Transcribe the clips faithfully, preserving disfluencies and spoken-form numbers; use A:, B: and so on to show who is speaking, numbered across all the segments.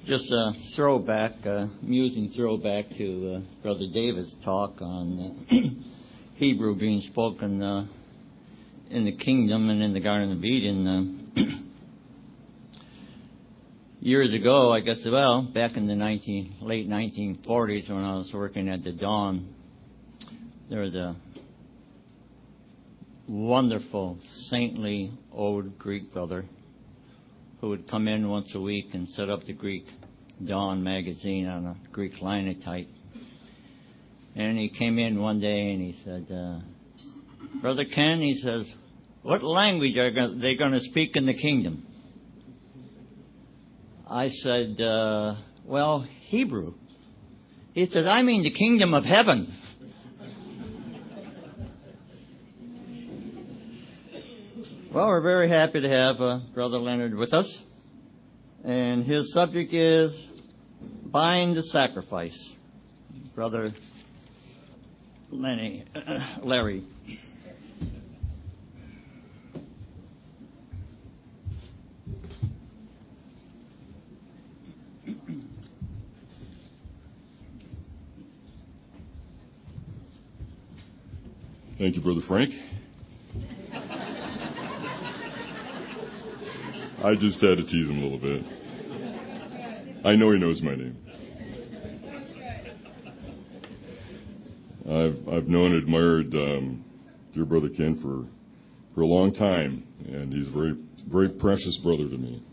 A: Just a throwback, uh, amusing throwback to uh, Brother David's talk on uh, Hebrew being spoken uh, in the kingdom and in the Garden of Eden. Uh, years ago, I guess, well, back in the nineteen, late nineteen forties when I was working at the Dawn, there was a wonderful, saintly old Greek brother who would come in once a week and set up the Greek Dawn magazine on a Greek linotype. And he came in one day and he said, uh, Brother Ken, he says, what language are they going to speak in the kingdom? I said, uh, well, Hebrew. He said, I mean the kingdom of heaven. Well, we're very happy to have uh, Brother Leonard with us. And his subject is Bind the Sacrifice. Brother Lenny, uh, Larry.
B: Thank you, Brother Frank. I just had to tease him a little bit. I know he knows my name. I've I've known and admired um, dear Brother Ken for for a long time, and he's a very very precious brother to me.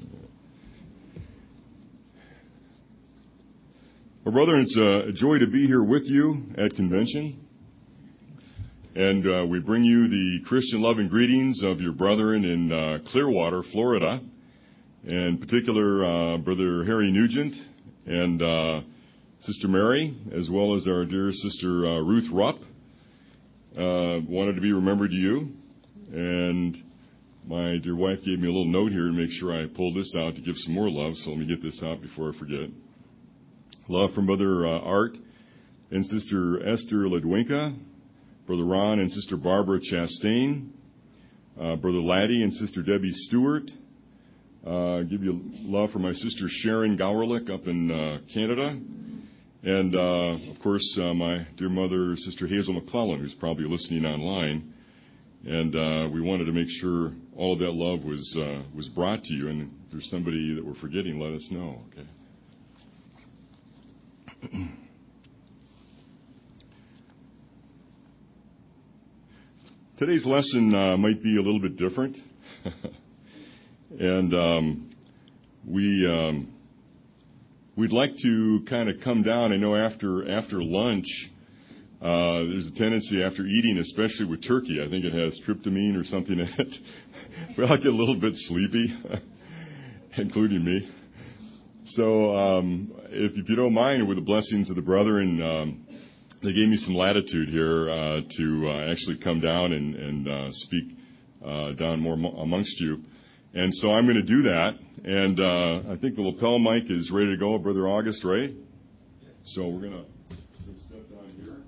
B: Well, brother, it's a joy to be here with you at convention. And uh, we bring you the Christian love and greetings of your brethren in uh, Clearwater, Florida, in particular uh, Brother Harry Nugent and uh, Sister Mary, as well as our dear Sister uh, Ruth Rupp. Uh, wanted to be remembered to you. And my dear wife gave me a little note here to make sure I pulled this out to give some more love, so let me get this out before I forget. Love from Brother uh, Art and Sister Esther Ledwinka, Brother Ron and Sister Barbara Chastain, uh, Brother Laddie and Sister Debbie Stewart. Uh, give you love for my sister Sharon Gowerlick up in uh, Canada. And, uh, of course, uh, my dear mother, Sister Hazel McClellan, who's probably listening online. And uh, we wanted to make sure all of that love was uh, was brought to you. And if there's somebody that we're forgetting, let us know, okay? Today's lesson uh, might be a little bit different, and um, we um, we'd like to kind of come down. I know after after lunch, uh, there's a tendency after eating, especially with turkey. I think it has tryptamine or something in it. We all get a little bit sleepy, including me. So, um, if, if you don't mind, with the blessings of the brethren. Um, They gave me some latitude here uh, to uh, actually come down and, and uh, speak uh, down more mo- amongst you. And so I'm going to do that. And uh, I think the lapel mic is ready to go, Brother August, right? So we're going to step down here.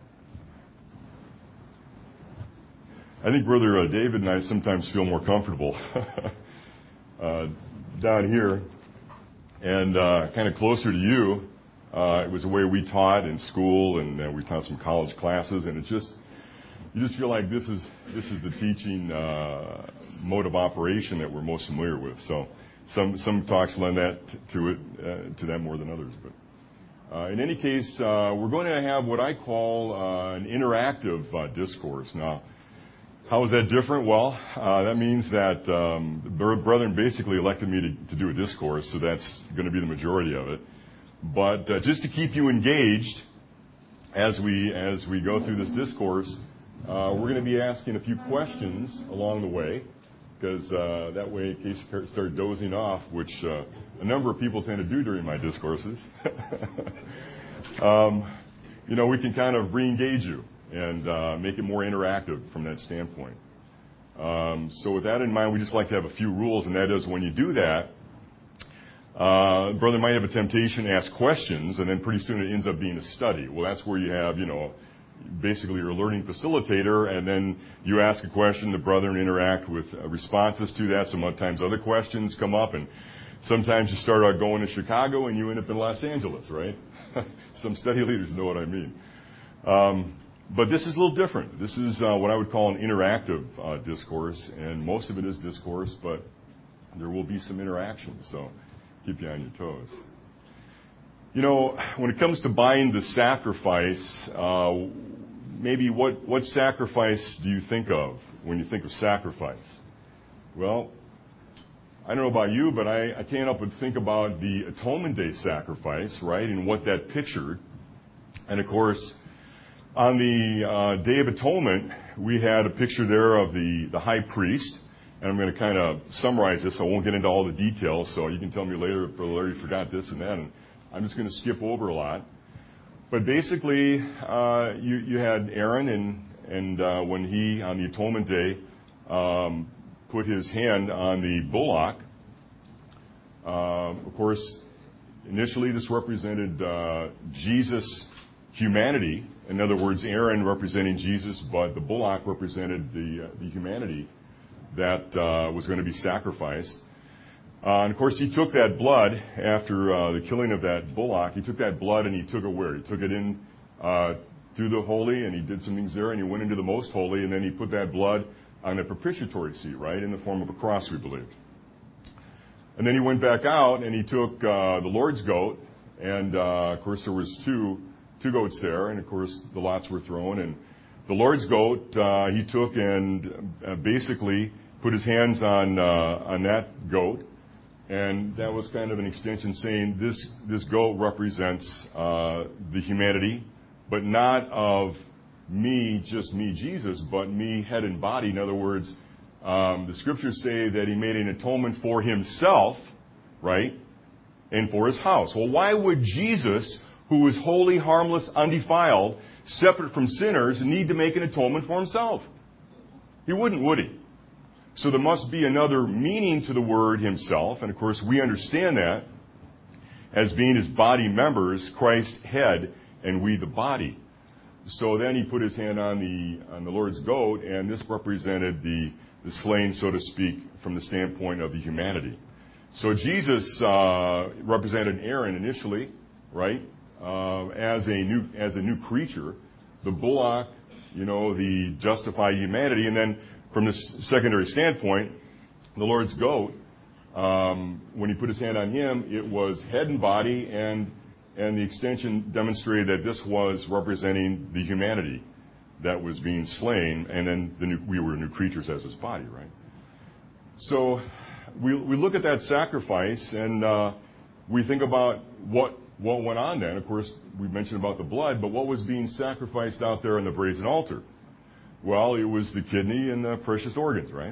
B: I think Brother uh, David and I sometimes feel more comfortable uh, down here and uh, kind of closer to you. Uh, it was the way we taught in school, and uh, we taught some college classes, and it just, you just feel like this is this is the teaching uh, mode of operation that we're most familiar with. So some some talks lend that to it uh, to that more than others. But uh, in any case, uh, we're going to have what I call uh, an interactive uh, discourse. Now, how is that different? Well, uh, that means that um, the brethren basically elected me to, to do a discourse, so that's going to be the majority of it. But uh, just to keep you engaged as we as we go through this discourse, uh, we're going to be asking a few questions along the way, because uh, that way, in case you start dozing off, which uh, a number of people tend to do during my discourses, um, you know, we can kind of re-engage you and uh, make it more interactive from that standpoint. Um, so with that in mind, we just like to have a few rules, and that is when you do that, Uh, brother might have a temptation to ask questions, and then pretty soon it ends up being a study. Well, that's where you have, you know, basically your learning facilitator, and then you ask a question, the brethren interact with uh, responses to that. Sometimes other questions come up, and Sometimes you start out going to Chicago and you end up in Los Angeles, right? Some study leaders know what I mean. Um, but this is a little different. This is uh, what I would call an interactive uh, discourse, and most of it is discourse, but there will be some interaction, so keep you on your toes. You know, when it comes to buying the sacrifice, uh, maybe what, what sacrifice do you think of when you think of sacrifice? Well, I don't know about you, but I, I can't help but think about the Atonement Day sacrifice, right, and what that pictured. And of course, on the uh, Day of Atonement, we had a picture there of the, the high priest. And I'm going to kind of summarize this. I won't get into all the details, so you can tell me later, Brother Larry forgot this and that. And I'm just going to skip over a lot. But basically, uh, you, you had Aaron, and, and uh, when he, on the Atonement Day, um, put his hand on the bullock, uh, of course, initially this represented uh, Jesus' humanity. In other words, Aaron representing Jesus, but the bullock represented the, uh, the humanity that uh, was going to be sacrificed. Uh, and of course, he took that blood after uh, the killing of that bullock. He took that blood and he took it where? He took it in uh, through the holy, and he did some things there, and he went into the most holy, and then he put that blood on a propitiatory seat, right, in the form of a cross, we believe. And then he went back out and he took uh, the Lord's goat, and uh, of course there was two two goats there, and of course the lots were thrown, and the Lord's goat uh, he took and uh, basically put his hands on uh, on that goat, and that was kind of an extension saying this this goat represents uh, the humanity, but not of me, just me, Jesus, but me, head and body. In other words, um, the scriptures say that he made an atonement for himself, right, and for his house. Well, why would Jesus, who was holy, harmless, undefiled, separate from sinners, need to make an atonement for himself? He wouldn't, would he? So there must be another meaning to the word himself, and of course we understand that as being his body members, Christ head, and we the body. So then he put his hand on the on the Lord's goat, and this represented the, the slain, so to speak, from the standpoint of the humanity. So Jesus uh, represented Aaron initially, right, uh, as a new as a new creature, the bullock, you know, the justified humanity, and then from the secondary standpoint, the Lord's goat, um, when he put his hand on him, it was head and body, and and the extension demonstrated that this was representing the humanity that was being slain, and then the new, we were new creatures as his body, right? So we we look at that sacrifice, and uh, we think about what what went on then. Of course, we mentioned about the blood, but what was being sacrificed out there on the brazen altar? Well, it was the kidney and the precious organs, right?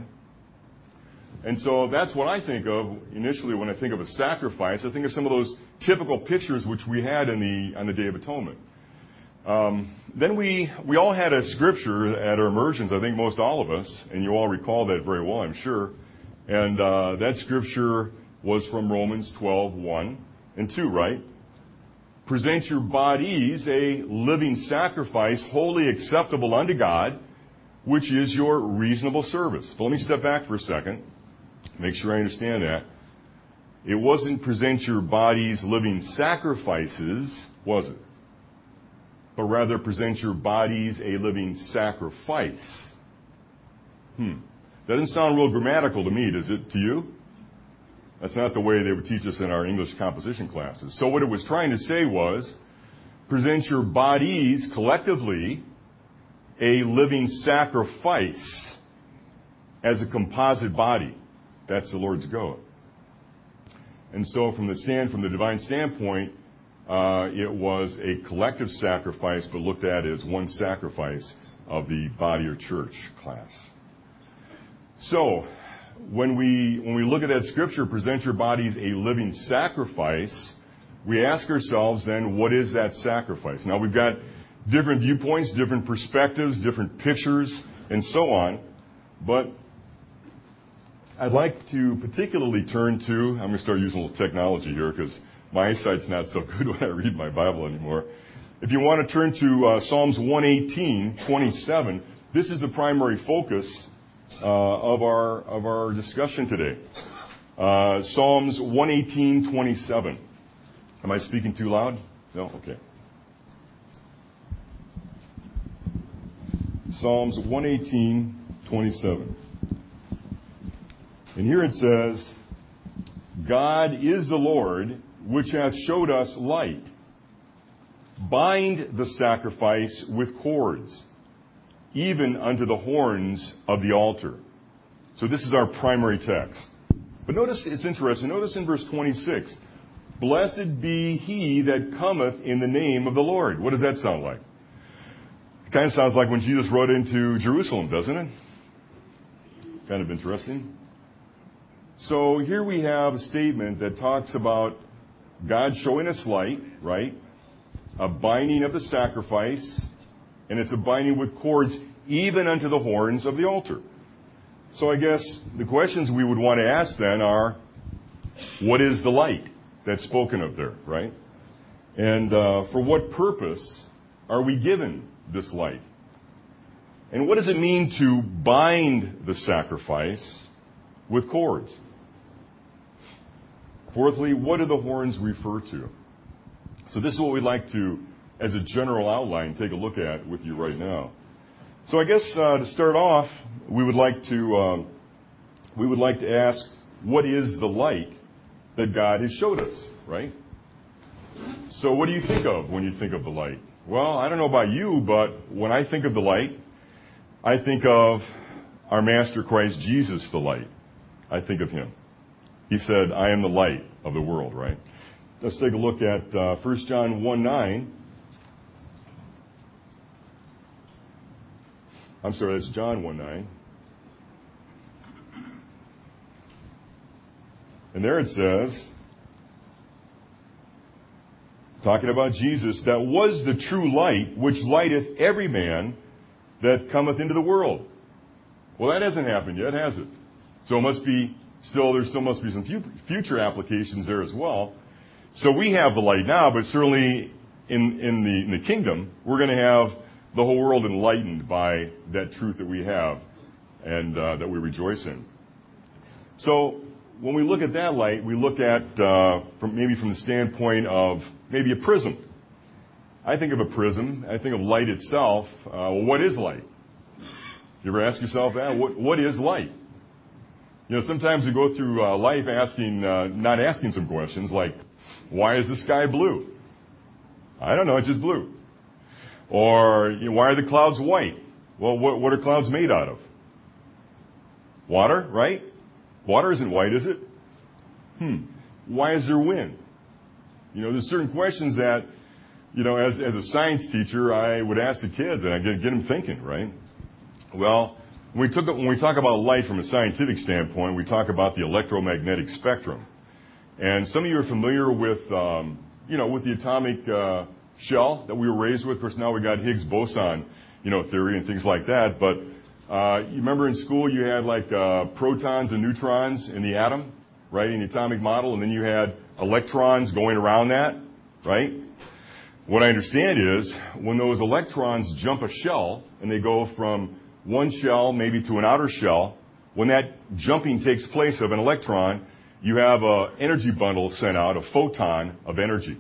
B: And so that's what I think of initially when I think of a sacrifice. I think of some of those typical pictures which we had in the on the Day of Atonement. Um, then we we all had a scripture at our immersions. I think most all of us, and you all recall that very well, I'm sure. And uh, that scripture was from Romans twelve, one and two, right? Present your bodies a living sacrifice, wholly acceptable unto God, which is your reasonable service. But let me step back for a second, make sure I understand that. It wasn't present your bodies living sacrifices, was it? But rather present your bodies a living sacrifice. Hmm. That doesn't sound real grammatical to me, does it to you? That's not the way they would teach us in our English composition classes. So what it was trying to say was, present your bodies collectively a living sacrifice as a composite body. That's the Lord's goat. And so from the stand, from the divine standpoint, uh, it was a collective sacrifice, but looked at as one sacrifice of the body or church class. So when we when we look at that scripture, present your bodies a living sacrifice, we ask ourselves then, what is that sacrifice? Now we've got different viewpoints, different perspectives, different pictures, and so on. But I'd like to particularly turn to, I'm going to start using a little technology here because my eyesight's not so good when I read my Bible anymore. If you want to turn to uh, Psalms one eighteen, twenty-seven, this is the primary focus uh, of our of our discussion today. Uh, Psalms one eighteen, twenty-seven. Am I speaking too loud? No? Okay. Psalms one eighteen, twenty-seven. And here it says, God is the Lord, which hath showed us light. Bind the sacrifice with cords, even unto the horns of the altar. So this is our primary text. But notice, it's interesting, notice in verse twenty-six, blessed be he that cometh in the name of the Lord. What does that sound like? It kind of sounds like when Jesus rode into Jerusalem, doesn't it? Kind of interesting. So here we have a statement that talks about God showing us light, right? A binding of the sacrifice, and it's a binding with cords even unto the horns of the altar. So I guess the questions we would want to ask then are, what is the light that's spoken of there, right? And uh, for what purpose are we given this light? And what does it mean to bind the sacrifice with cords? Fourthly, what do the horns refer to? So this is what we'd like to, as a general outline, take a look at with you right now. So I guess uh, to start off, we would like to um, we would like to ask, what is the light that God has showed us, right? So what do you think of when you think of the light? Well, I don't know about you, but when I think of the light, I think of our Master Christ Jesus, the light. I think of him. He said, I am the light of the world, right? Let's take a look at uh, First John one nine. I'm sorry, that's John one nine. And there it says, talking about Jesus, that was the true light, which lighteth every man that cometh into the world. Well, that hasn't happened yet, has it? So it must be still, there still must be some future applications there as well. So we have the light now, but certainly in, in, the, in the kingdom, we're going to have the whole world enlightened by that truth that we have and uh, that we rejoice in. So when we look at that light, we look at uh, from maybe from the standpoint of maybe a prism. I think of a prism. I think of light itself. Uh, well, what is light? You ever ask yourself that? What, what is light? You know, sometimes we go through uh, life asking, uh, not asking some questions like, why is the sky blue? I don't know, it's just blue. Or, you know, why are the clouds white? Well, what, what are clouds made out of? Water, right? Water isn't white, is it? Hmm. Why is there wind? You know, there's certain questions that, you know, as, as a science teacher, I would ask the kids, and I get, get them thinking, right? Well, when we, took, when we talk about light from a scientific standpoint, we talk about the electromagnetic spectrum. And some of you are familiar with, um, you know, with the atomic uh, shell that we were raised with. Of course, now we got Higgs boson, you know, theory and things like that. But uh, you remember in school you had like uh, protons and neutrons in the atom, right, in the atomic model, and then you had electrons going around that, right? What I understand is when those electrons jump a shell and they go from one shell maybe to an outer shell, when that jumping takes place of an electron, you have an energy bundle sent out, a photon of energy.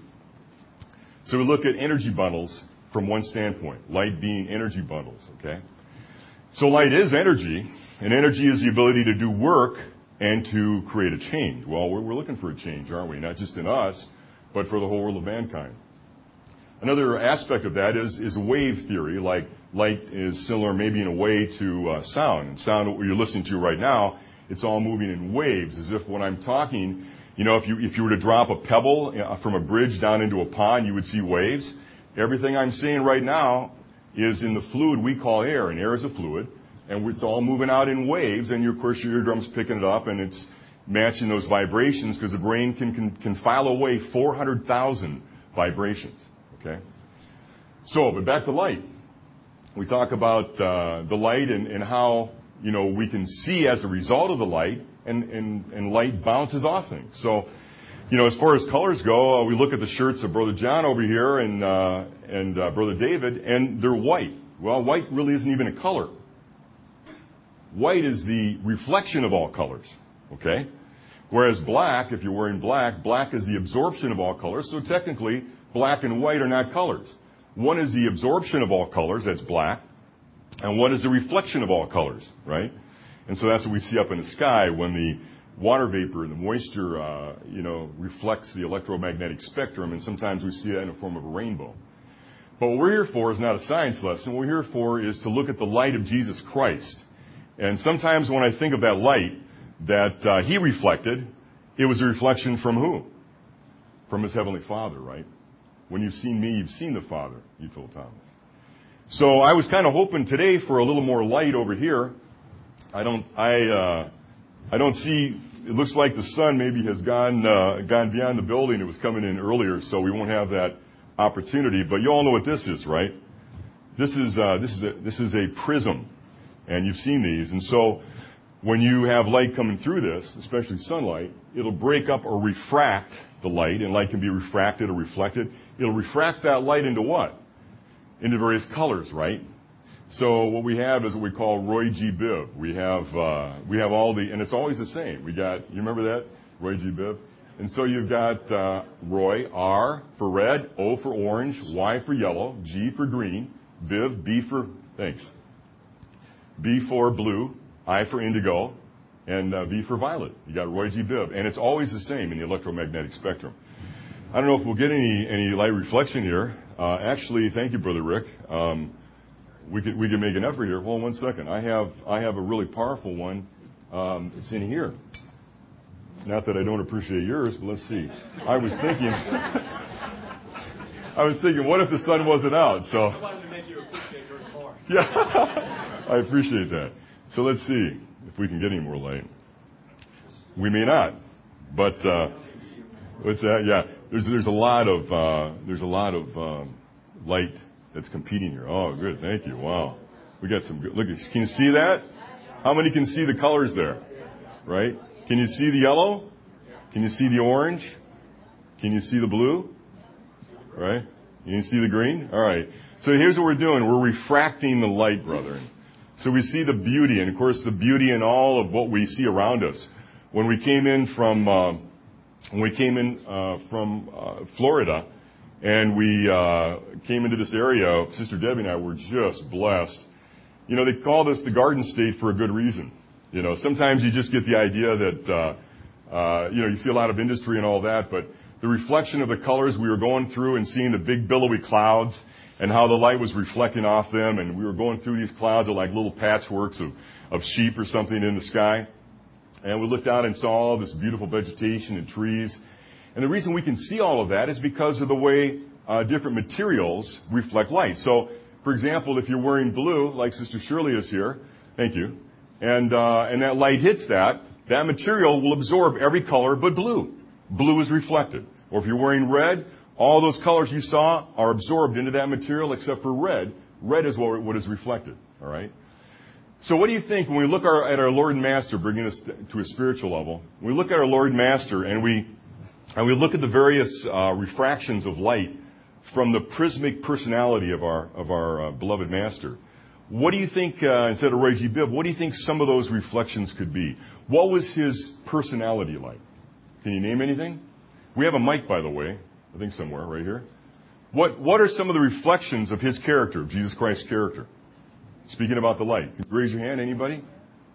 B: So we look at energy bundles from one standpoint, light being energy bundles, okay? So light is energy, and energy is the ability to do work and to create a change. Well, we're, we're looking for a change, aren't we? Not just in us, but for the whole world of mankind. Another aspect of that is, is wave theory, like light is similar maybe in a way to uh, sound. And sound, what you're listening to right now, it's all moving in waves, as if when I'm talking, you know, if you if you were to drop a pebble from a bridge down into a pond, you would see waves. Everything I'm saying right now is in the fluid we call air, and air is a fluid, and it's all moving out in waves, and of course your eardrum's picking it up, and it's matching those vibrations, because the brain can, can, can file away four hundred thousand vibrations, okay? So, but back to light. We talk about uh, the light and, and how, you know, we can see as a result of the light, and, and, and light bounces off things. So, you know, as far as colors go, uh, we look at the shirts of Brother John over here and, uh, and uh, Brother David, and they're white. Well, white really isn't even a color. White is the reflection of all colors, okay? Of Whereas black, if you're wearing black, black is the absorption of all colors. So technically, black and white are not colors. One is the absorption of all colors, that's black, and one is the reflection of all colors, right? And so that's what we see up in the sky when the water vapor and the moisture, uh, you know, reflects the electromagnetic spectrum, and sometimes we see that in the form of a rainbow. But what we're here for is not a science lesson. What we're here for is to look at the light of Jesus Christ. And sometimes when I think of that light that uh, he reflected, it was a reflection from who? From his heavenly Father, right? When you've seen me, you've seen the Father, you told Thomas. So I was kind of hoping today for a little more light over here. I don't, I, uh, I don't see. It looks like the sun maybe has gone uh, gone beyond the building. It was coming in earlier, so we won't have that opportunity. But you all know what this is, right? This is uh, this is a, this is a prism, and you've seen these. And so when you have light coming through this, especially sunlight, it'll break up or refract the light, and light can be refracted or reflected. It'll refract that light into what? Into various colors, right? So what we have is what we call Roy G. Biv. We have uh, we have all the, and it's always the same. We got, you remember that? Roy G. Biv? And so you've got uh, Roy, R for red, O for orange, Y for yellow, G for green, Biv, B for, thanks, B for blue, I for indigo, and uh, V for violet. You got Roy G. Biv. And it's always the same in the electromagnetic spectrum. I don't know if we'll get any, any light reflection here. Uh, actually, thank you, Brother Rick. Um, we could we could make an effort here. Hold on one second. I have I have a really powerful one. Um, it's in here. Not that I don't appreciate yours, but let's see. I was thinking. I was thinking, what if the sun wasn't out? So. I wanted to make you appreciate yours more. Yeah, I appreciate that. So let's see if we can get any more light. We may not, but uh, what's that? Yeah, there's there's a lot of uh, there's a lot of um, light that's competing here. Oh, good, thank you. Wow, we got some good. Look, can you see that? How many can see the colors there? Right? Can you see the yellow? Can you see the orange? Can you see the blue? Right? Can you see the green? All right. So here's what we're doing. We're refracting the light, brethren. So we see the beauty, and of course the beauty in all of what we see around us. When we came in from uh, when we came in uh, from uh, Florida, and we uh, came into this area, Sister Debbie and I were just blessed. You know, they call this the Garden State for a good reason. You know, sometimes you just get the idea that uh, uh, you know you see a lot of industry and all that, but the reflection of the colors we were going through and seeing the big billowy clouds and how the light was reflecting off them, and we were going through these clouds of like little patchworks of, of sheep or something in the sky. And we looked out and saw all this beautiful vegetation and trees. And the reason we can see all of that is because of the way uh, different materials reflect light. So, for example, if you're wearing blue, like Sister Shirley is here, thank you, and uh, and that light hits that, that material will absorb every color but blue. Blue is reflected. Or if you're wearing red, all those colors you saw are absorbed into that material except for red. Red is what, what is reflected. All right? So what do you think when we look our, at our Lord and Master, bringing us to a spiritual level, when we look at our Lord and Master and we, and we look at the various uh, refractions of light from the prismatic personality of our, of our uh, beloved Master, what do you think, uh, instead of Roy G. Biv, what do you think some of those reflections could be? What was his personality like? Can you name anything? We have a mic, by the way, I think somewhere right here. What what are some of the reflections of his character, of Jesus Christ's character? Speaking about the light. Can you raise your hand, anybody?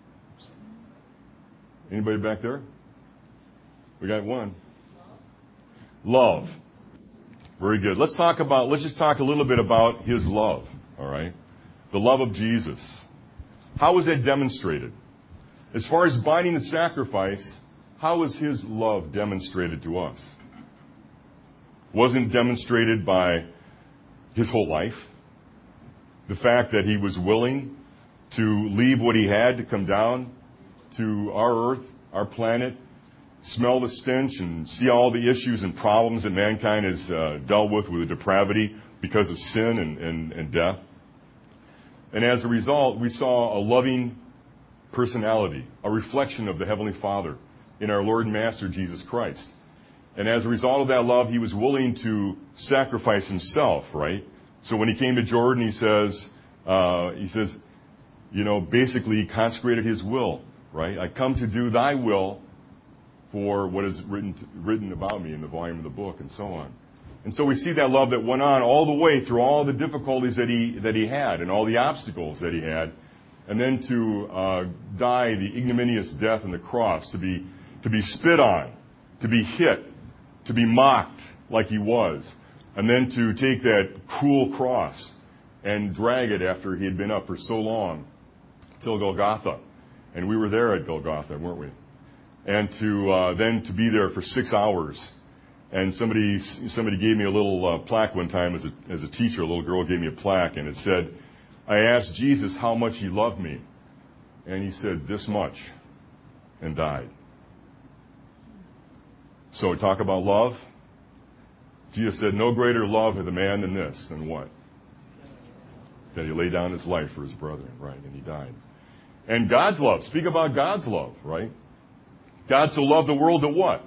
B: Anybody back there? We got one. Love. Very good. Let's talk about, let's just talk a little bit about his love, all right? The love of Jesus. How was that demonstrated? As far as binding the sacrifice, how was his love demonstrated to us? Wasn't demonstrated by his whole life. The fact that he was willing to leave what he had to come down to our earth, our planet, smell the stench and see all the issues and problems that mankind has uh, dealt with with the depravity because of sin and, and, and death. And as a result, we saw a loving personality, a reflection of the Heavenly Father in our Lord and Master, Jesus Christ. And as a result of that love, he was willing to sacrifice himself, right? So when he came to Jordan, he says, uh, he says, you know, basically he consecrated his will, right? I come to do thy will, for what is written, written about me in the volume of the book, and so on. And so we see that love that went on all the way through all the difficulties that he, that he had and all the obstacles that he had. And then to uh, die the ignominious death on the cross, to be, to be spit on, to be hit, to be mocked like he was, and then to take that cruel cross and drag it after he had been up for so long till Golgotha. And we were there at Golgotha, weren't we? And to uh, then to be there for six hours. And somebody somebody gave me a little uh, plaque one time as a, as a teacher. A little girl gave me a plaque, and it said, I asked Jesus how much he loved me. And he said, this much, and died. So talk about love. Jesus said, no greater love hath a man than this, than what? That he laid down his life for his brethren, right? And he died. And God's love. Speak about God's love, right? God so loved the world that what?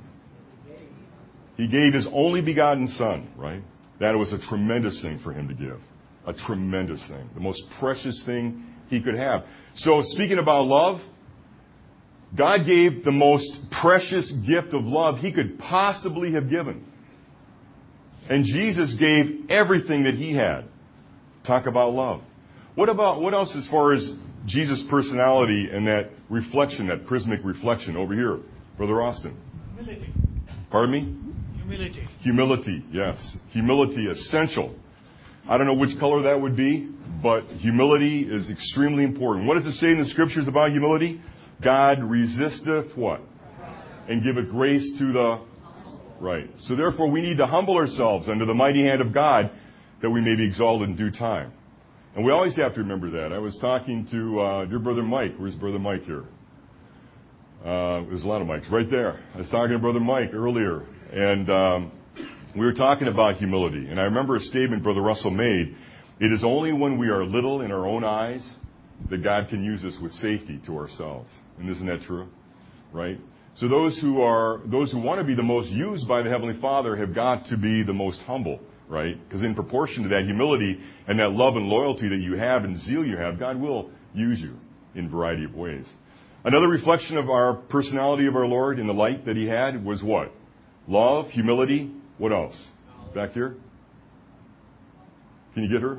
B: He gave his only begotten Son, right? That was a tremendous thing for him to give. A tremendous thing. The most precious thing he could have. So speaking about love, God gave the most precious gift of love he could possibly have given. And Jesus gave everything that he had. Talk about love. What about, what else as far as Jesus' personality and that reflection, that prismatic reflection over here, Brother Austin?
C: Humility.
B: Pardon me?
C: Humility.
B: Humility, yes. Humility, essential. I don't know which color that would be, but humility is extremely important. What does it say in the Scriptures about humility? God resisteth what? And giveth grace to the right. So therefore we need to humble ourselves under the mighty hand of God that we may be exalted in due time. And we always have to remember that. I was talking to uh, your brother Mike. Where's Brother Mike here? Uh, there's a lot of mics right there. I was talking to Brother Mike earlier, and um, we were talking about humility. And I remember a statement Brother Russell made. It is only when we are little in our own eyes that God can use us with safety to ourselves. And isn't that true? Right? So those who are, those who want to be the most used by the Heavenly Father have got to be the most humble. Right? Because in proportion to that humility and that love and loyalty that you have and zeal you have, God will use you in a variety of ways. Another reflection of our personality of our Lord in the light that he had was what? Love, humility, what else? Back here? Can you get her?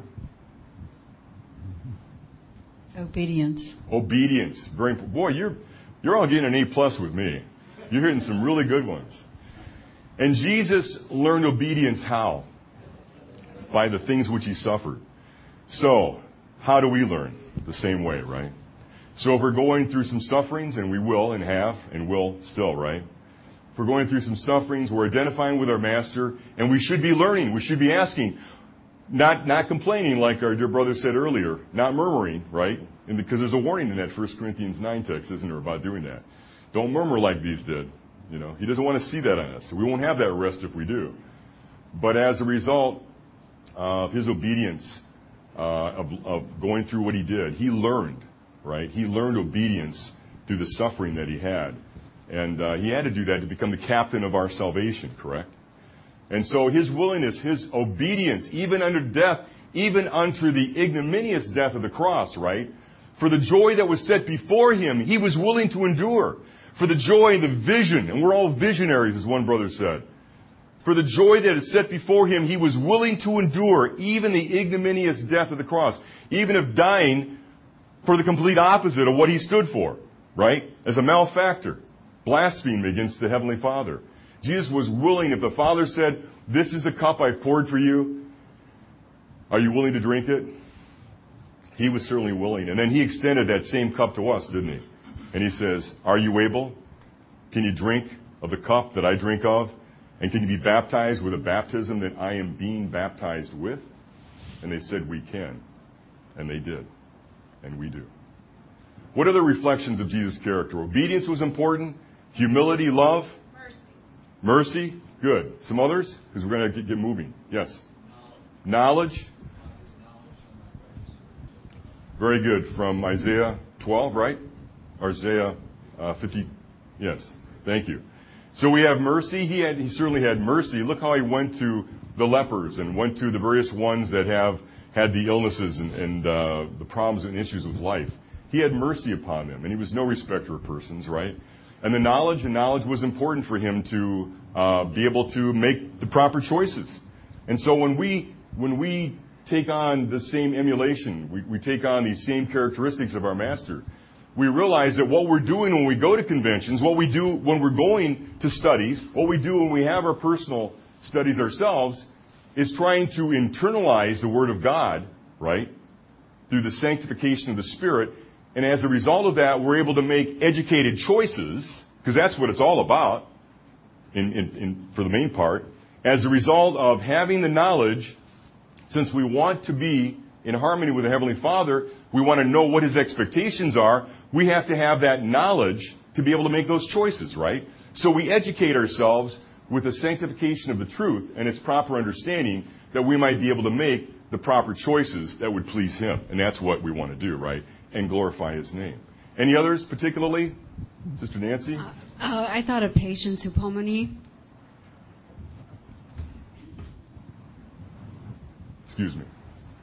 D: Obedience.
B: Obedience. Very important. Boy, you're, you're all getting an A plus with me. You're hitting some really good ones. And Jesus learned obedience how? By the things which he suffered. So, how do we learn? The same way, right? So if we're going through some sufferings, and we will and have and will still, right? If we're going through some sufferings, we're identifying with our Master, and we should be learning. We should be asking, not not complaining like our dear brother said earlier, not murmuring, right? And because there's a warning in that First Corinthians nine text, isn't there, about doing that? Don't murmur like these did. You know, he doesn't want to see that on us. So we won't have that rest if we do. But as a result of his obedience, uh, of, of going through what he did, he learned, right? He learned obedience through the suffering that he had. And uh, he had to do that to become the captain of our salvation, correct? And so his willingness, his obedience, even under death, even unto the ignominious death of the cross, right? For the joy that was set before him, he was willing to endure. For the joy and the vision, and we're all visionaries, as one brother said. For the joy that is set before him, he was willing to endure even the ignominious death of the cross, even if dying for the complete opposite of what he stood for, right? As a malefactor, blaspheming against the Heavenly Father. Jesus was willing, if the Father said, this is the cup I poured for you, are you willing to drink it? He was certainly willing. And then he extended that same cup to us, didn't he? And he says, are you able? Can you drink of the cup that I drink of? And can you be baptized with a baptism that I am being baptized with? And they said, we can. And they did. And we do. What are the reflections of Jesus' character? Obedience was important. Humility, love.
D: Mercy.
B: Mercy. Good. Some others? Because we're going to get moving. Yes. Knowledge. Knowledge. Very good. From Isaiah twelve, right? Isaiah uh, fifty. Yes. Thank you. So we have mercy. He had, he certainly had mercy. Look how he went to the lepers and went to the various ones that have had the illnesses and, and uh, the problems and issues with life. He had mercy upon them, and he was no respecter of persons, right? And the knowledge, and knowledge was important for him to uh, be able to make the proper choices. And so when we when we take on the same emulation, we, we take on these same characteristics of our Master, we realize that what we're doing when we go to conventions, what we do when we're going to studies, what we do when we have our personal studies ourselves, is trying to internalize the Word of God, right, through the sanctification of the Spirit. And as a result of that, we're able to make educated choices, because that's what it's all about, in, in, in, for the main part. As a result of having the knowledge, since we want to be in harmony with the Heavenly Father, we want to know what His expectations are, we have to have that knowledge to be able to make those choices, right? So we educate ourselves with the sanctification of the truth and its proper understanding, that we might be able to make the proper choices that would please Him. And that's what we want to do, right? And glorify His name. Any others particularly? Sister Nancy?
C: Uh, uh, I thought of patience, upomony.
B: Excuse me.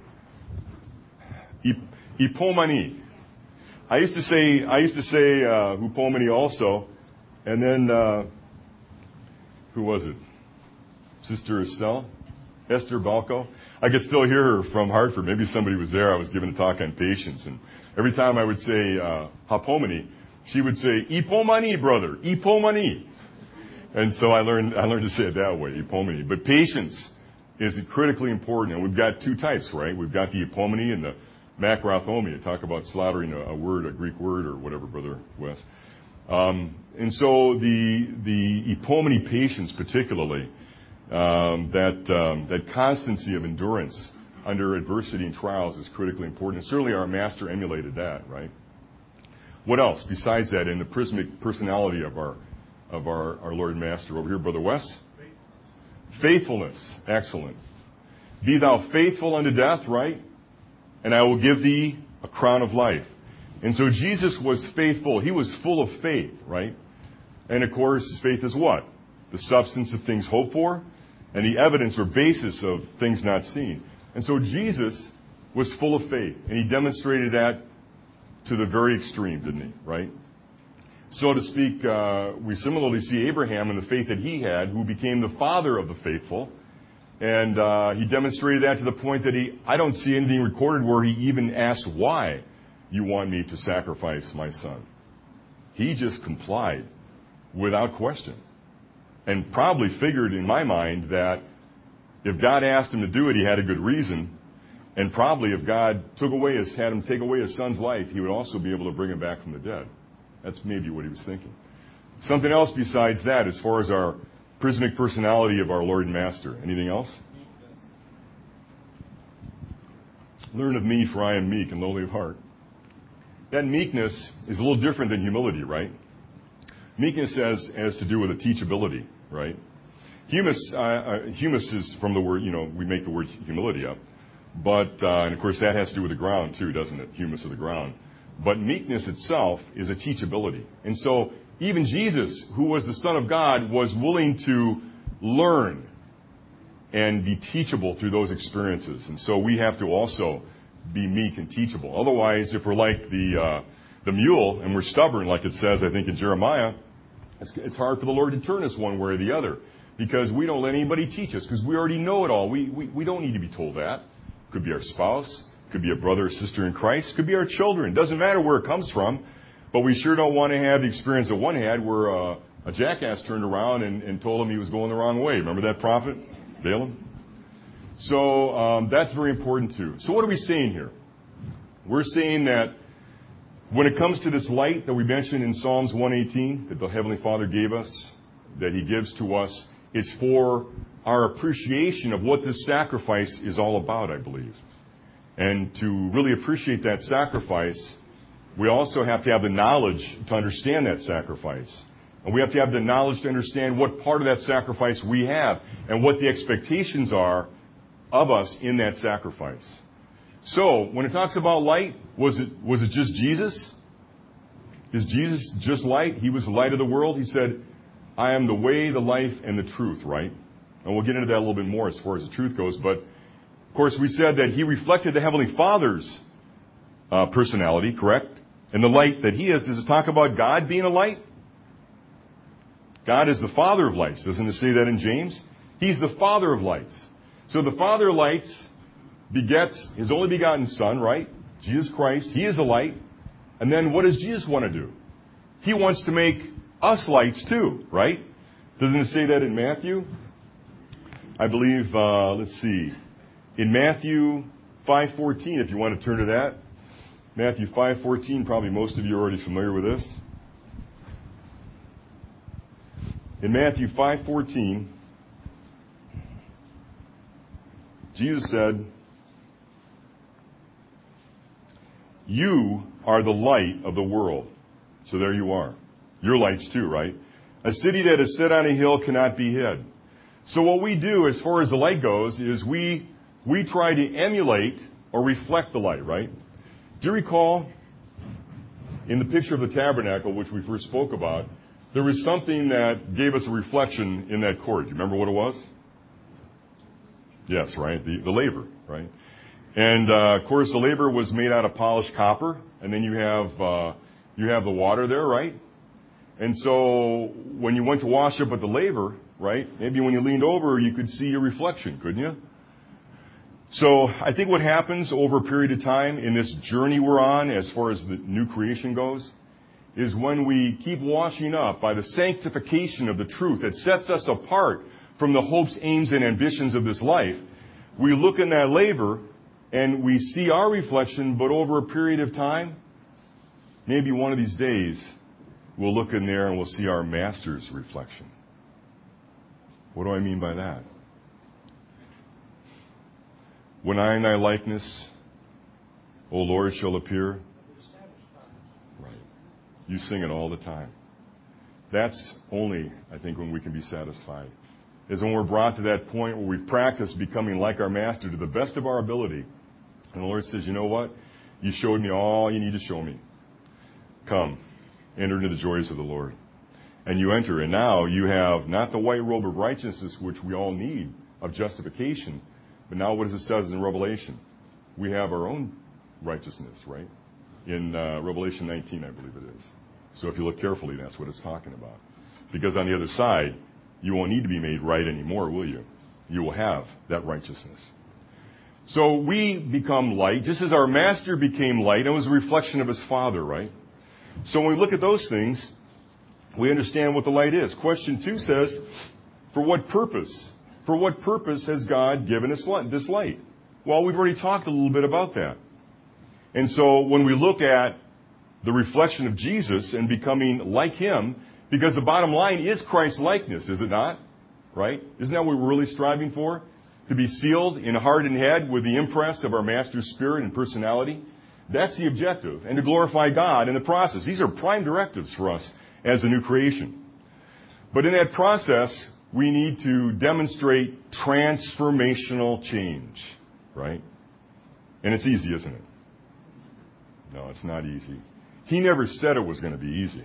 B: Epomani. I used to say I used to say uh, hupomani also, and then uh, who was it? Sister Estelle, Esther Balco. I could still hear her from Hartford. Maybe somebody was there. I was giving a talk on patience, and every time I would say uh, hapomani, she would say epomani, brother, epomani. And so I learned I learned to say it that way, epomani. But patience is critically important, and we've got two types, right? We've got the epomani and the macrothomia. Talk about slaughtering a, a word, a Greek word, or whatever, Brother Wes. Um, and so the the epomani patience, particularly, um, that um, that constancy of endurance under adversity and trials is critically important. And certainly our Master emulated that, right? What else besides that in the prismatic personality of our of our, our Lord and Master? Over here, Brother Wes. Faithfulness. Faithfulness. Excellent. Be thou faithful unto death, right? And I will give thee a crown of life. And so Jesus was faithful. He was full of faith, right? And of course, faith is what? The substance of things hoped for, and the evidence or basis of things not seen. And so Jesus was full of faith, and He demonstrated that to the very extreme, didn't He? Right? So to speak, uh, we similarly see Abraham and the faith that he had, who became the father of the faithful. And uh, he demonstrated that to the point that he, I don't see anything recorded where he even asked, why you want me to sacrifice my son. He just complied without question. And probably figured in my mind that if God asked him to do it, he had a good reason. And probably if God took away his, had him take away his son's life, he would also be able to bring him back from the dead. That's maybe what he was thinking. Something else besides that, as far as our prismatic personality of our Lord and Master. Anything else? Learn of me, for I am meek and lowly of heart. That meekness is a little different than humility, right? Meekness has, has to do with a teachability, right? Humus, uh, uh, humus is from the word, you know, we make the word humility up. But, uh, and of course that has to do with the ground too, doesn't it? Humus of the ground. But meekness itself is a teachability. And so even Jesus, who was the Son of God, was willing to learn and be teachable through those experiences. And so we have to also be meek and teachable. Otherwise, if we're like the uh, the mule and we're stubborn, like it says, I think, in Jeremiah, it's, it's hard for the Lord to turn us one way or the other, because we don't let anybody teach us, because we already know it all. We, we, we don't need to be told that. Could be our spouse, could be a brother or sister in Christ, could be our children. Doesn't matter where it comes from. But we sure don't want to have the experience that one had where uh, a jackass turned around and, and told him he was going the wrong way. Remember that prophet, Balaam? So um, that's very important too. So what are we saying here? We're saying that when it comes to this light that we mentioned in Psalms one eighteen, that the Heavenly Father gave us, that He gives to us, it's for our appreciation of what this sacrifice is all about, I believe. And to really appreciate that sacrifice, we also have to have the knowledge to understand that sacrifice. And we have to have the knowledge to understand what part of that sacrifice we have and what the expectations are of us in that sacrifice. So, when it talks about light, was it was it just Jesus? Is Jesus just light? He was the light of the world. He said, I am the way, the life, and the truth, right? And we'll get into that a little bit more as far as the truth goes. But, of course, we said that He reflected the Heavenly Father's uh, personality, correct? And the light that He is. Does it talk about God being a light? God is the Father of lights. Doesn't it say that in James? He's the Father of lights. So the Father of lights begets His only begotten Son, right? Jesus Christ. He is a light. And then what does Jesus want to do? He wants to make us lights too, right? Doesn't it say that in Matthew? I believe, uh, let's see, in Matthew five fourteen, if you want to turn to that. Matthew five fourteen, probably most of you are already familiar with this. In Matthew five fourteen, Jesus said, "You are the light of the world." So there you are. You're lights too, right? A city that is set on a hill cannot be hid. So what we do as far as the light goes is we we try to emulate or reflect the light, right? Do you recall in the picture of the tabernacle, which we first spoke about, there was something that gave us a reflection in that court. Do you remember what it was? Yes, right? The, the laver, right? And, uh, of course, the laver was made out of polished copper. And then you have, uh, you have the water there, right? And so when you went to wash up with the laver, right, maybe when you leaned over, you could see your reflection, couldn't you? So I think what happens over a period of time in this journey we're on as far as the new creation goes is when we keep washing up by the sanctification of the truth that sets us apart from the hopes, aims, and ambitions of this life, we look in that laver and we see our reflection, but over a period of time, maybe one of these days, we'll look in there and we'll see our Master's reflection. What do I mean by that? When I in thy likeness, O Lord, shall appear. Right. You sing it all the time. That's only, I think, when we can be satisfied. Is when we're brought to that point where we've practiced becoming like our Master to the best of our ability. And the Lord says, you know what? You showed me all you need to show me. Come, enter into the joys of the Lord. And you enter, and now you have not the white robe of righteousness, which we all need, of justification, but now what does it says in Revelation? We have our own righteousness, right? In uh, Revelation nineteen, I believe it is. So if you look carefully, that's what it's talking about. Because on the other side, you won't need to be made right anymore, will you? You will have that righteousness. So we become light, just as our Master became light. It was a reflection of His Father, right? So when we look at those things, we understand what the light is. Question two says, for what purpose? For what purpose has God given us this light? Well, we've already talked a little bit about that. And so when we look at the reflection of Jesus and becoming like Him, because the bottom line is Christ's likeness, is it not? Right? Isn't that what we're really striving for? To be sealed in heart and head with the impress of our Master's Spirit and personality? That's the objective. And to glorify God in the process. These are prime directives for us as a new creation. But in that process, we need to demonstrate transformational change, right? And it's easy, isn't it? No, it's not easy. He never said it was going to be easy.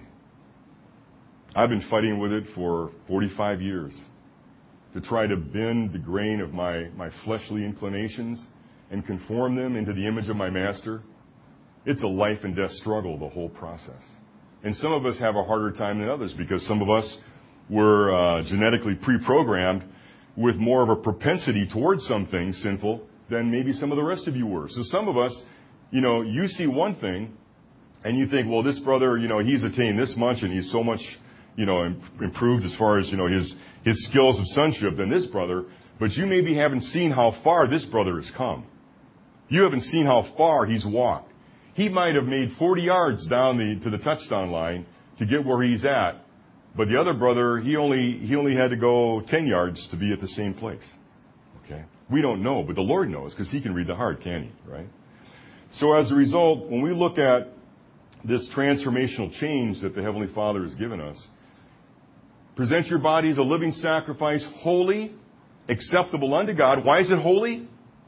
B: I've been fighting with it for forty-five years to try to bend the grain of my, my fleshly inclinations and conform them into the image of my Master. It's a life and death struggle, the whole process. And some of us have a harder time than others because some of us were uh, genetically pre-programmed with more of a propensity towards some things sinful than maybe some of the rest of you were. So some of us, you know, you see one thing and you think, well, this brother, you know, he's attained this much and he's so much, you know, improved as far as, you know, his, his skills of sonship than this brother. But you maybe haven't seen how far this brother has come. You haven't seen how far he's walked. He might have made forty yards down the, to the touchdown line to get where he's at. But the other brother, he only, he only had to go ten yards to be at the same place. Okay? We don't know, but the Lord knows because He can read the heart, can He? Right? So as a result, when we look at this transformational change that the Heavenly Father has given us, present your body as a living sacrifice, holy, acceptable unto God. Why is it holy?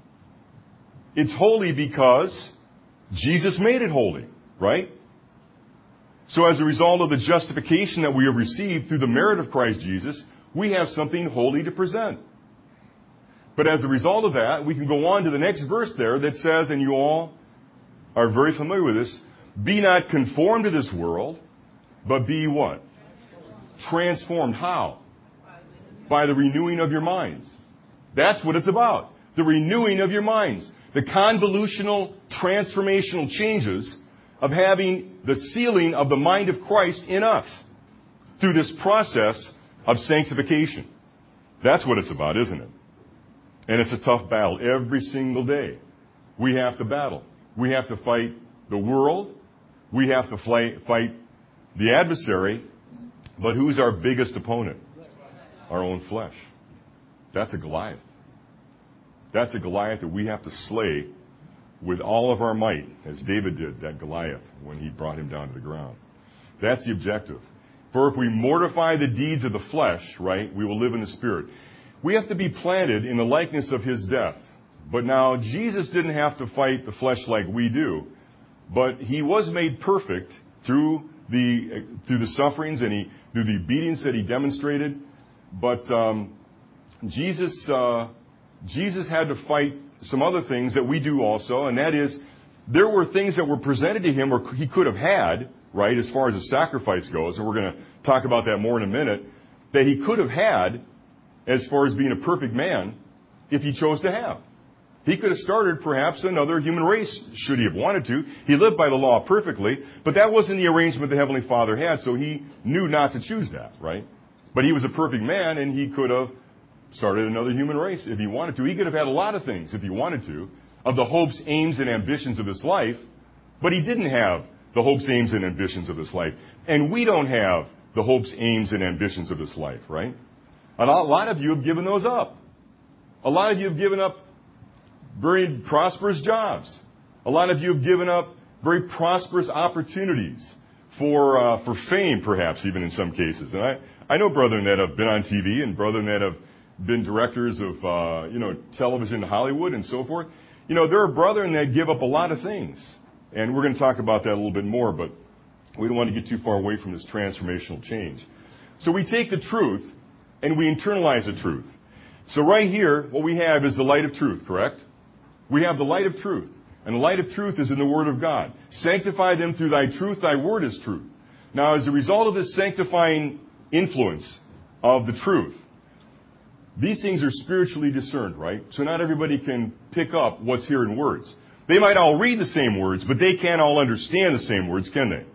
B: It's holy because Jesus made it holy, right? So as a result of the justification that we have received through the merit of Christ Jesus, we have something holy to present. But as a result of that, we can go on to the next verse there that says, and you all are very familiar with this, be not conformed to this world, but be what? transformed. How? By the renewing of your minds. That's what it's about. The renewing of your minds. The convolutional, transformational changes of having the sealing of the mind of Christ in us through this process of sanctification. That's what it's about, isn't it? And it's a tough battle every single day. We have to battle. We have to fight the world. We have to fight, fight the adversary. But who's our biggest opponent? Our own flesh. That's a Goliath. That's a Goliath that we have to slay with all of our might, as David did that Goliath when he brought him down to the ground. That's the objective. For if we mortify the deeds of the flesh, right, we will live in the Spirit. We have to be planted in the likeness of His death. But now, Jesus didn't have to fight the flesh like we do, but He was made perfect through the through the sufferings and he through the obedience that He demonstrated. But um, Jesus uh, Jesus had to fight some other things that we do also, and that is, there were things that were presented to Him or He could have had, right, as far as the sacrifice goes, and we're going to talk about that more in a minute, that He could have had as far as being a perfect man if He chose to have. He could have started perhaps another human race should He have wanted to. He lived by the law perfectly, but that wasn't the arrangement the Heavenly Father had, so He knew not to choose that, right? But He was a perfect man, and He could have started another human race if He wanted to. He could have had a lot of things if He wanted to, of the hopes, aims, and ambitions of this life, but He didn't have the hopes, aims, and ambitions of this life. And we don't have the hopes, aims, and ambitions of this life, right? A lot of you have given those up. A lot of you have given up very prosperous jobs. A lot of you have given up very prosperous opportunities for uh, for fame, perhaps, even in some cases. And I, I know brethren that have been on T V and brethren that have been directors of, uh, you know, television in Hollywood and so forth. You know, there are brethren that give up a lot of things. And we're going to talk about that a little bit more, but we don't want to get too far away from this transformational change. So we take the truth and we internalize the truth. So right here, what we have is the light of truth, correct? We have the light of truth. And the light of truth is in the Word of God. Sanctify them through Thy truth. Thy Word is truth. Now, as a result of this sanctifying influence of the truth, these things are spiritually discerned, right? So not everybody can pick up what's here in words. They might all read the same words, but they can't all understand the same words, can they?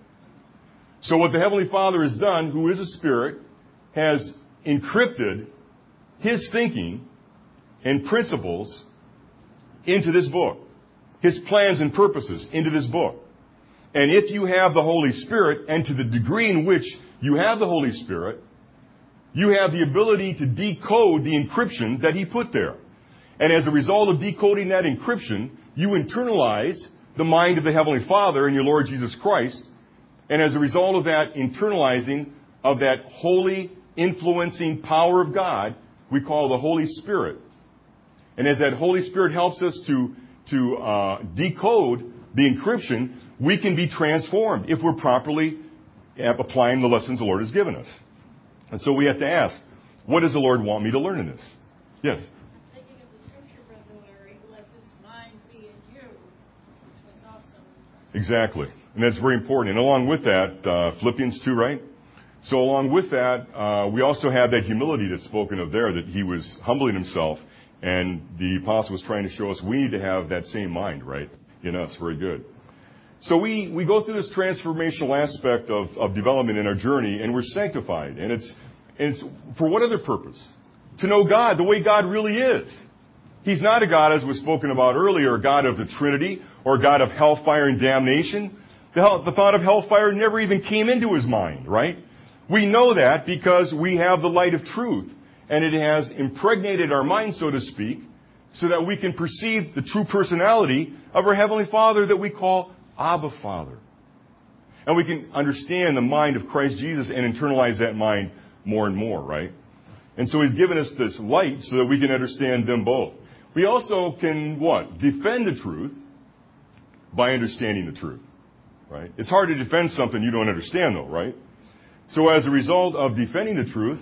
B: So what the Heavenly Father has done, who is a Spirit, has encrypted His thinking and principles into this book. His plans and purposes into this book. And if you have the Holy Spirit, and to the degree in which you have the Holy Spirit, you have the ability to decode the encryption that He put there. And as a result of decoding that encryption, you internalize the mind of the Heavenly Father and your Lord Jesus Christ. And as a result of that internalizing of that holy, influencing power of God, we call the Holy Spirit. And as that Holy Spirit helps us to, to uh, decode the encryption, we can be transformed if we're properly applying the lessons the Lord has given us. And so we have to ask, what does the Lord want me to learn in this? Yes?
E: I'm thinking of the scripture, Brother Larry, let this mind be in you, which was awesome.
B: Exactly. And that's very important. And along with that, uh, Philippians two, right? So along with that, uh, we also have that humility that's spoken of there, that He was humbling Himself. And the apostle was trying to show us we need to have that same mind, right, in us. Very good. So we, we go through this transformational aspect of, of development in our journey, and we're sanctified. And it's, and it's for what other purpose? To know God the way God really is. He's not a God, as was spoken about earlier, a God of the Trinity or a God of hellfire and damnation. The, hell, the thought of hellfire never even came into His mind, right? We know that because we have the light of truth. And it has impregnated our mind, so to speak, so that we can perceive the true personality of our Heavenly Father that we call Abba Father. And we can understand the mind of Christ Jesus and internalize that mind more and more, right? And so He's given us this light so that we can understand them both. We also can, what? Defend the truth by understanding the truth, right? It's hard to defend something you don't understand, though, right? So as a result of defending the truth,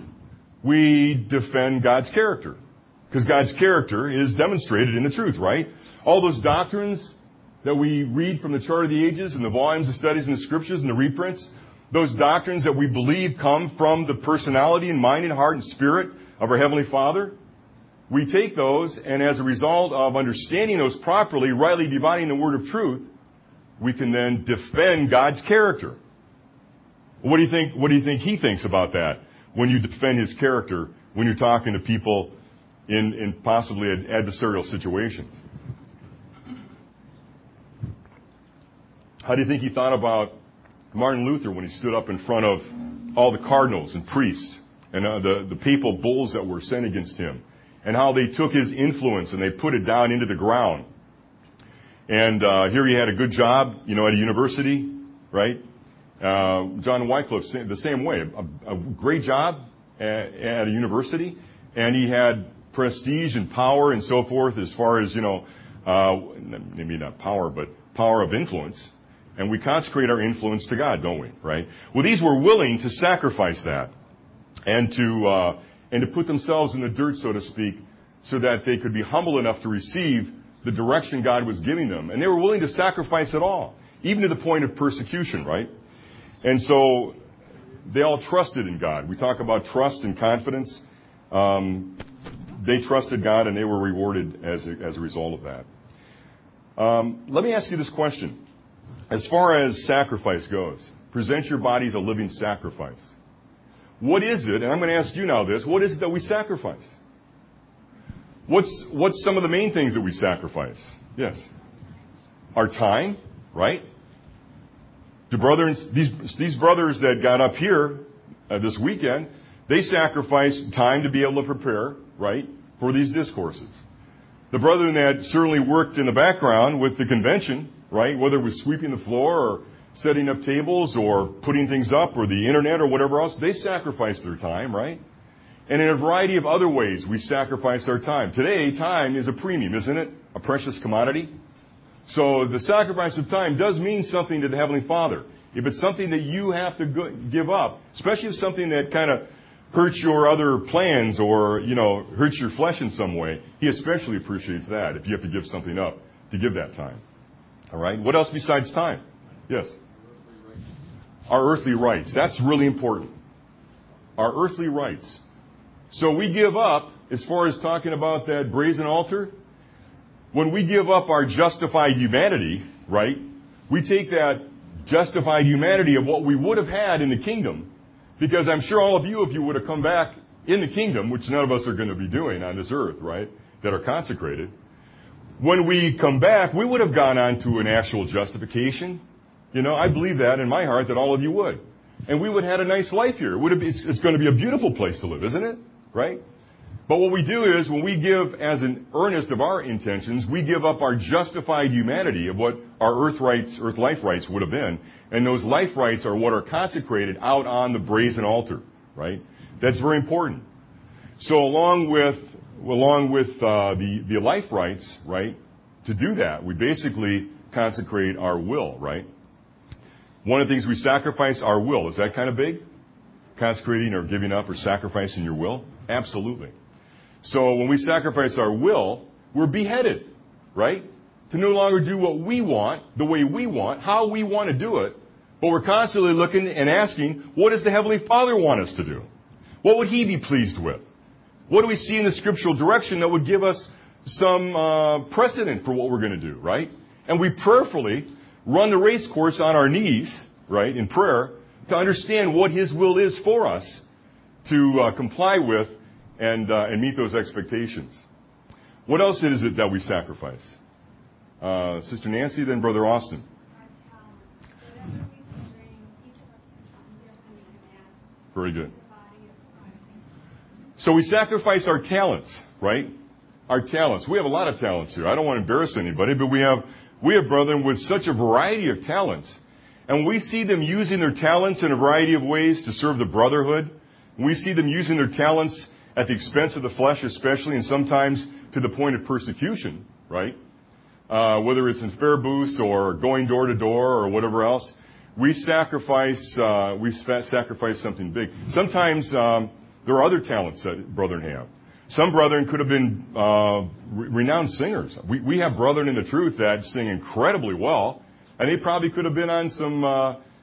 B: we defend God's character. Because God's character is demonstrated in the truth, right? All those doctrines that we read from the Chart of the Ages and the volumes of studies in the Scriptures and the reprints, those doctrines that we believe come from the personality and mind and heart and spirit of our Heavenly Father, we take those, and as a result of understanding those properly, rightly dividing the word of truth, we can then defend God's character. What do you think, what do you think he thinks about that when you defend his character, when you're talking to people in, in possibly adversarial situations? How do you think he thought about Martin Luther when he stood up in front of all the cardinals and priests and uh, the, the papal bulls that were sent against him, and how they took his influence and they put it down into the ground? And uh, here he had a good job, you know, at a university, right? Uh, John Wycliffe, the same way, a, a great job at, at a university, and he had prestige and power and so forth as far as, you know, uh, maybe not power, but power of influence. And we consecrate our influence to God, don't we? Right? Well, these were willing to sacrifice that and to uh, and to put themselves in the dirt, so to speak, so that they could be humble enough to receive the direction God was giving them. And they were willing to sacrifice it all, even to the point of persecution, right? And so they all trusted in God. We talk about trust and confidence. Um, they trusted God, and they were rewarded as a, as a result of that. Um, let me ask you this question. As far as sacrifice goes, present your bodies a living sacrifice. What is it, and I'm going to ask you now this, what is it that we sacrifice? What's, what's some of the main things that we sacrifice? Yes. Our time, right? The brothers, these, these brothers that got up here uh, this weekend, they sacrificed time to be able to prepare, right, for these discourses. The brethren that certainly worked in the background with the convention, right, whether it was sweeping the floor or setting up tables or putting things up or the internet or whatever else, they sacrificed their time, right? And in a variety of other ways, we sacrifice our time. Today, time is a premium, isn't it? A precious commodity. So the sacrifice of time does mean something to the Heavenly Father. If it's something that you have to go, give up, especially if it's something that kind of hurts your other plans or, you know, hurts your flesh in some way, He especially appreciates that if you have to give something up to give that time. All right? What else besides time? Yes? Our earthly rights. That's really important. Our earthly rights. So we give up, as far as talking about that brazen altar, when we give up our justified humanity, right, we take that justified humanity of what we would have had in the kingdom, because I'm sure all of you, if you would have come back in the kingdom, which none of us are going to be doing on this earth, right, that are consecrated, when we come back, we would have gone on to an actual justification. You know, I believe that in my heart that all of you would. And we would have had a nice life here. It would have been, it's going to be a beautiful place to live, isn't it? Right? But what we do is, when we give as an earnest of our intentions, we give up our justified humanity of what our earth rights, earth life rights would have been. And those life rights are what are consecrated out on the brazen altar. Right? That's very important. So along with, along with uh, the, the life rights, right, to do that, we basically consecrate our will, right? One of the things we sacrifice, our will. Is that kind of big? Consecrating or giving up or sacrificing your will? Absolutely. So when we sacrifice our will, we're beheaded, right? To no longer do what we want, the way we want, how we want to do it. But we're constantly looking and asking, what does the Heavenly Father want us to do? What would He be pleased with? What do we see in the scriptural direction that would give us some uh, precedent for what we're going to do, right? And we prayerfully run the race course on our knees, right, in prayer, to understand what His will is for us to uh, comply with and uh, and meet those expectations. What else is it that we sacrifice? Uh, Sister Nancy, then Brother Austin. Very good. So we sacrifice our talents, right? Our talents. We have a lot of talents here. I don't want to embarrass anybody, but we have we have brethren with such a variety of talents. And we see them using their talents in a variety of ways to serve the brotherhood. We see them using their talents at the expense of the flesh especially, and sometimes to the point of persecution, right? Uh, whether it's in fair booths or going door to door or whatever else, we sacrifice uh, we sacrifice something big. Sometimes um, there are other talents that brethren have. Some brethren could have been uh, re- renowned singers. We, we have brethren in the truth that sing incredibly well, and they probably could have been on some uh,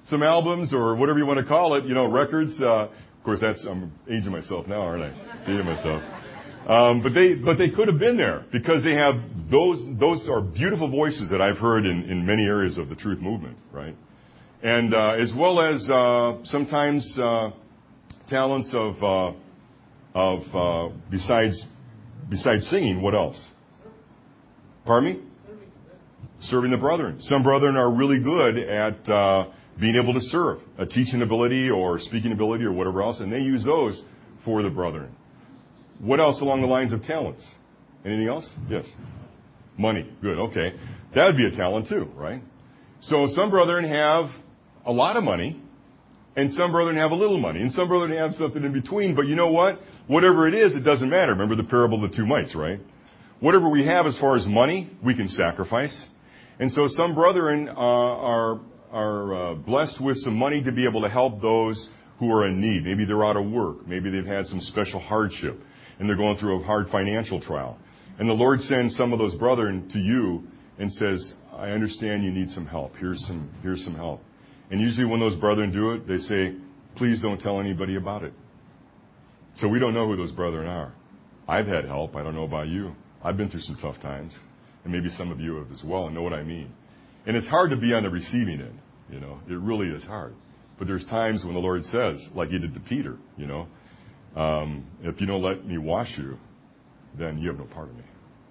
B: some albums or whatever you want to call it, you know, records. Uh, of course, that's I'm aging myself now, aren't I? Aging myself. Um, but they but they could have been there because they have those those are beautiful voices that I've heard in, in many areas of the truth movement, right? And uh, as well as uh, sometimes uh, talents of uh, of uh, besides besides singing, what else? Pardon me? Serving the brethren. Some brethren are really good at uh, being able to serve, a teaching ability or speaking ability or whatever else, and they use those for the brethren. What else along the lines of talents? Anything else? Yes. Money. Good. Okay. That would be a talent too, right? So some brethren have a lot of money, and some brethren have a little money, and some brethren have something in between. But you know what? Whatever it is, it doesn't matter. Remember the parable of the two mites, right? Whatever we have as far as money, we can sacrifice. And so some brethren uh, are are uh, blessed with some money to be able to help those who are in need. Maybe they're out of work. Maybe they've had some special hardship, and they're going through a hard financial trial. And the Lord sends some of those brethren to you and says, I understand you need some help. Here's some, here's some help. And usually when those brethren do it, they say, please don't tell anybody about it. So we don't know who those brethren are. I've had help. I don't know about you. I've been through some tough times. And maybe some of you have as well and know what I mean. And it's hard to be on the receiving end. You know, it really is hard. But there's times when the Lord says, like he did to Peter, you know, um, if you don't let me wash you, then you have no part of me.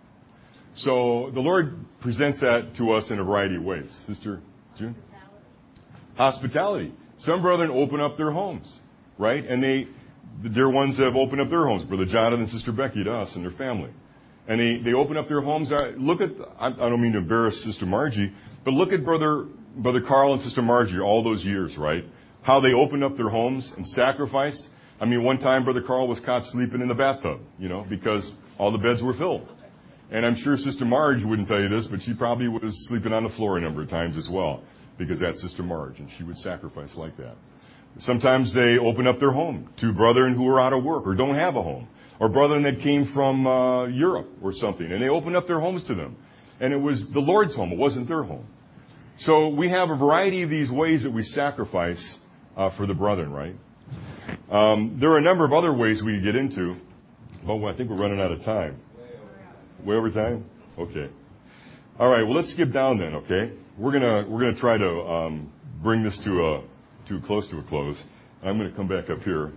B: So the Lord presents that to us in a variety of ways. Sister June? Hospitality. Some brethren open up their homes, right? And they, they're ones that have opened up their homes. Brother Jonathan and Sister Becky to us and their family. And they, they open up their homes. Look at, I don't mean to embarrass Sister Margie, but look at Brother, Brother Carl and Sister Margie all those years, right? How they opened up their homes and sacrificed. I mean, one time Brother Carl was caught sleeping in the bathtub, you know, because all the beds were filled. And I'm sure Sister Marge wouldn't tell you this, but she probably was sleeping on the floor a number of times as well, because that's Sister Marge, and she would sacrifice like that. Sometimes they open up their home to brethren who are out of work or don't have a home, or brethren that came from uh, Europe or something, and they opened up their homes to them. And it was the Lord's home. It wasn't their home. So we have a variety of these ways that we sacrifice uh, for the brethren, right? Um, there are a number of other ways we could get into. Oh, I think we're running out of time. Way over time? Okay. All right. Well, let's skip down then. Okay. We're gonna we're gonna try to um, bring this to a to close to a close. I'm gonna come back up here.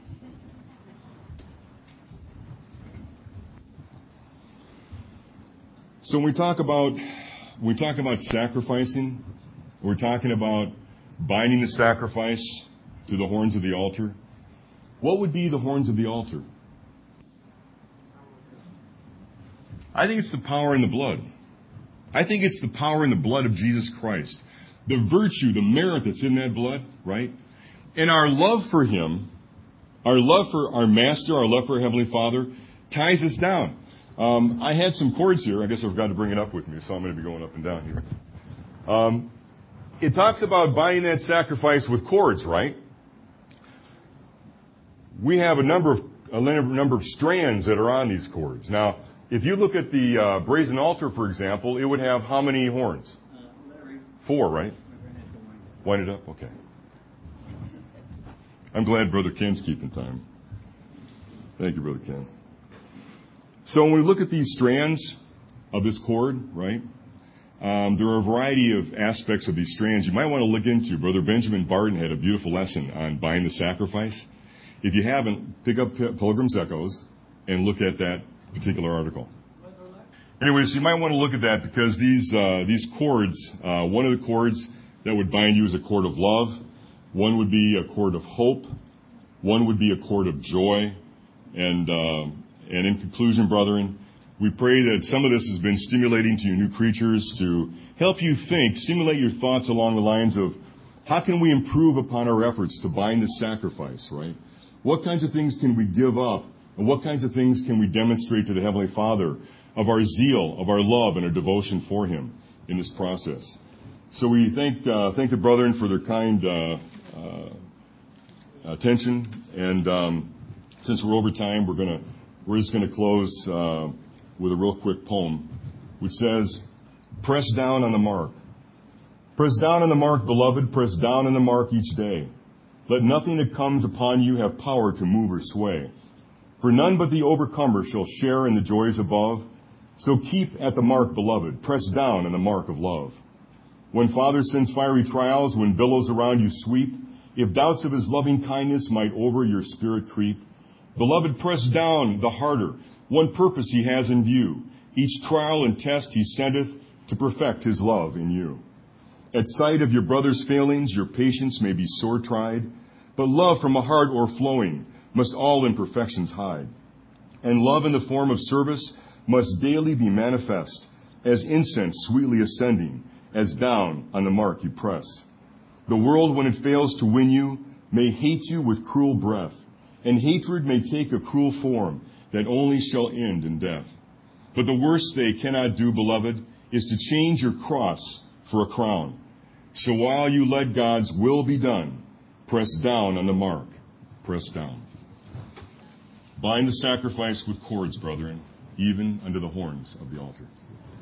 B: So when we talk about when we talk about sacrificing, we're talking about binding the sacrifice to the horns of the altar. What would be the horns of the altar? I think it's the power in the blood. I think it's the power in the blood of Jesus Christ. The virtue, the merit that's in that blood, right? And our love for Him, our love for our Master, our love for our Heavenly Father, ties us down. Um, I had some cords here. I guess I forgot to bring it up with me, so I'm going to be going up and down here. Um, it talks about binding that sacrifice with cords, right? We have a number of a number of strands that are on these cords. Now, if you look at the uh, brazen altar, for example, it would have how many horns? Uh, Larry. Four, right? Wind it up? Okay. I'm glad Brother Ken's keeping time. Thank you, Brother Ken. So when we look at these strands of this cord, right, um, there are a variety of aspects of these strands you might want to look into. Brother Benjamin Barton had a beautiful lesson on buying the sacrifice. If you haven't, pick up Pilgrim's Echoes and look at that particular article. Anyways, you might want to look at that because these uh, these cords, uh, one of the cords that would bind you is a cord of love. One would be a cord of hope. One would be a cord of joy. And uh, and in conclusion, brethren, we pray that some of this has been stimulating to you new creatures to help you think, stimulate your thoughts along the lines of how can we improve upon our efforts to bind the sacrifice, right? What kinds of things can we give up? And what kinds of things can we demonstrate to the Heavenly Father of our zeal, of our love, and our devotion for Him in this process? So we thank uh, thank the brethren for their kind uh, uh, attention. And um, since we're over time, we're gonna we're just gonna close uh, with a real quick poem, which says, "Press down on the mark, Press down on the mark, beloved, press down on the mark each day. Let nothing that comes upon you have power to move or sway. For none but the overcomer shall share in the joys above. So keep at the mark, beloved, press down on the mark of love. When Father sends fiery trials, when billows around you sweep, if doubts of his loving kindness might over your spirit creep, beloved, press down the harder, one purpose he has in view. Each trial and test he sendeth to perfect his love in you. At sight of your brother's failings, your patience may be sore tried, but love from a heart o'erflowing must all imperfections hide. And love in the form of service must daily be manifest, as incense sweetly ascending, as down on the mark you press. The world, when it fails to win you, may hate you with cruel breath, and hatred may take a cruel form that only shall end in death. But the worst they cannot do, beloved, is to change your cross for a crown. So while you let God's will be done, press down on the mark, press down. Bind the sacrifice with cords, brethren, even under the horns of the altar.